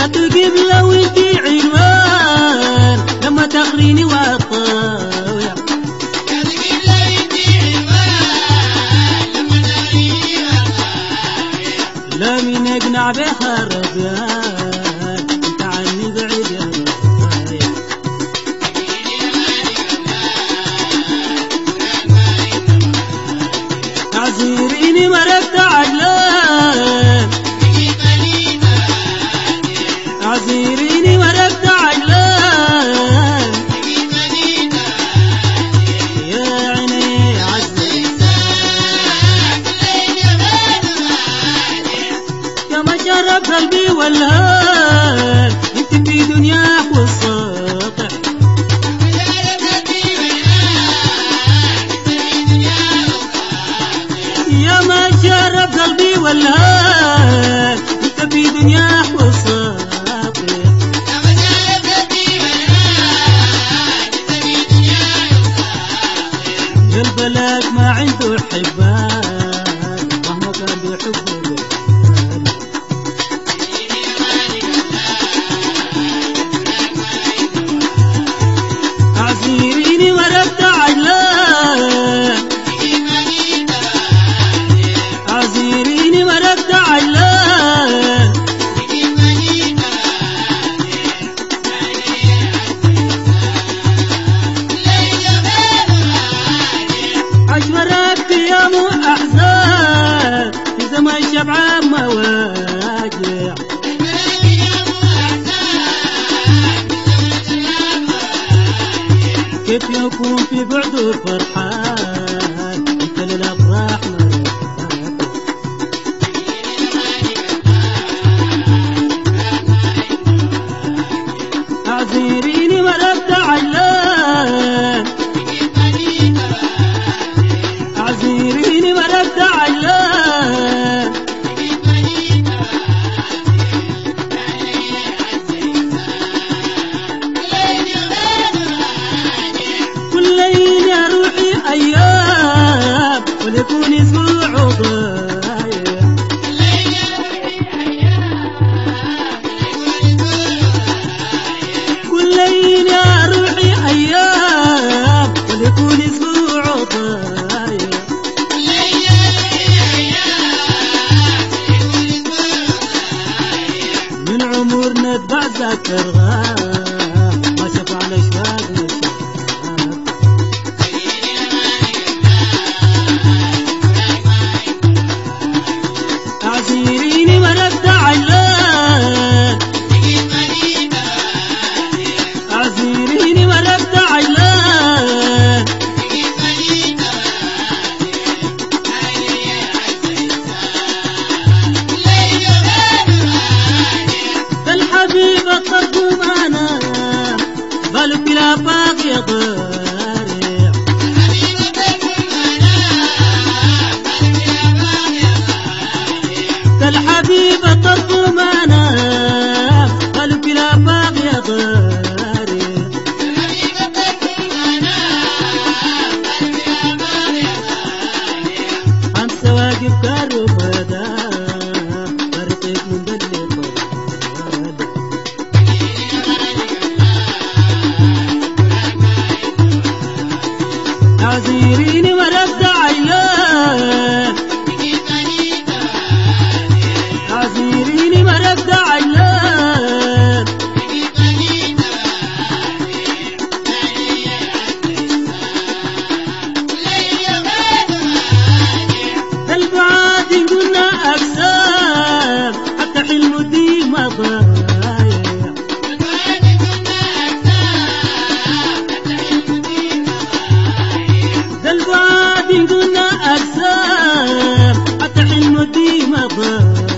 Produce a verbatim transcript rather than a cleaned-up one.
تجيب لو انتي عنوان لما تاخريني والطاوع لا من اقنع بها الربيان انت عني بعيد يا ربايا اعذريني مرقت عجلان اعذريني مرقت عجلان يا عيني عزيز يا ما شرب قلبي والهان انت في دنياك والسطح يا ما شرب قلبي والهان انت في دنياك والسطح البلد ما عنده حبان مهما كان بيحبه اعذريني مرقت عجلان اعذريني مرقت عجلان عشرك يا مو احزان في زمن شبعان مواجع كيف يكون في بعده فرحان انت للافراح اعذريني مرقت عجلان اعذريني مرقت عجلان كل ليل يا روحي ايام وليكون اسبوع ضايع كل ليل يا روحي ايام وليكون اسبوع ضايع من عمرنا تبعزك الغاب ما شفعنا شفاق نشاق اعذريني مرقت عجلان اعذريني مرقت عجلان الحبيب الطرق معنا بالك بلا باقي ضارع الحبيب الطرق معنا بالك بلا باقي ضارع انت واقف كالرمادة فرقك من دلي اعذريني مرقت عجلان اعذريني مرقت عجلان البعاد قلنا اقسام حتى حلم ديما ضايع البعاد قلنا اقسام حتى حلم ديما ضايع